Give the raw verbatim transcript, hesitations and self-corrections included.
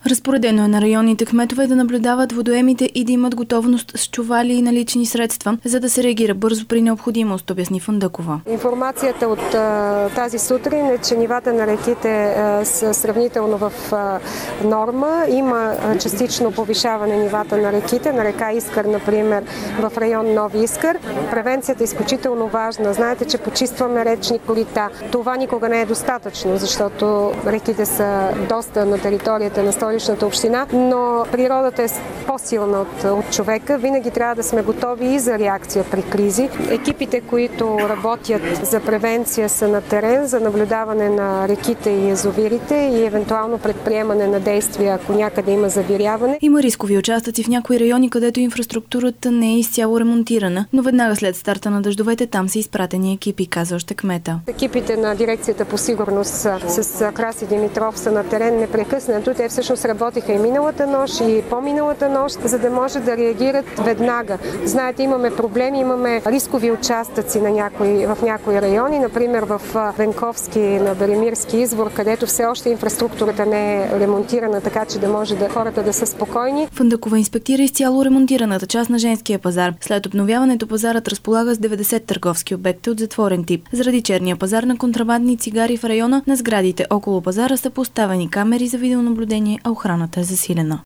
Разпоредено е на районните кметове да наблюдават водоемите и да имат готовност с чували и налични средства, за да се реагира бързо при необходимост, обясни Фандъкова. Информацията от а, тази сутрин е, че нивата на реките а, са сравнително в а, норма. Има а, частично повишаване нивата на реките, на река Искър, например, в район Нови Искър. Превенцията е изключително важна. Знаете, че почистваме речни корита. Това никога не е достатъчно, защото реките са доста на територията на Столичната община, но природата е по-силна от, от човека. Винаги трябва да сме готови и за реакция при кризи. Екипите, които работят за превенция, са на терен за наблюдаване на реките и язовирите и евентуално предприемане на действия, ако някъде има завиряване. Има рискови участъци в някои райони, където инфраструктурата не е изцяло ремонтирана, но веднага след старта на дъждовете там са изпратени екипи, каза още кмета. Екипите на дирекцията по сигурност с Краси Димитров са на терен непрекъснато. Те всъщност работиха и миналата нощ, и по-миналата нощ, за да може да реагират веднага. Знаете, имаме проблеми, имаме рискови участъци на някои, в някои райони, например в Венковски, на Беремирски извор, където все още инфраструктурата не е ремонтирана, така че да може да хората да са спокойни. Фандъкова инспектира изцяло ремонтираната част на женския пазар. След обновяването пазарът разполага с деветдесет търговски обекти от затворен тип. Заради черния пазар на контрабандни цигари в района на сградите около пазара са поставени камери за видеонаблюдение, а охраната е засилена.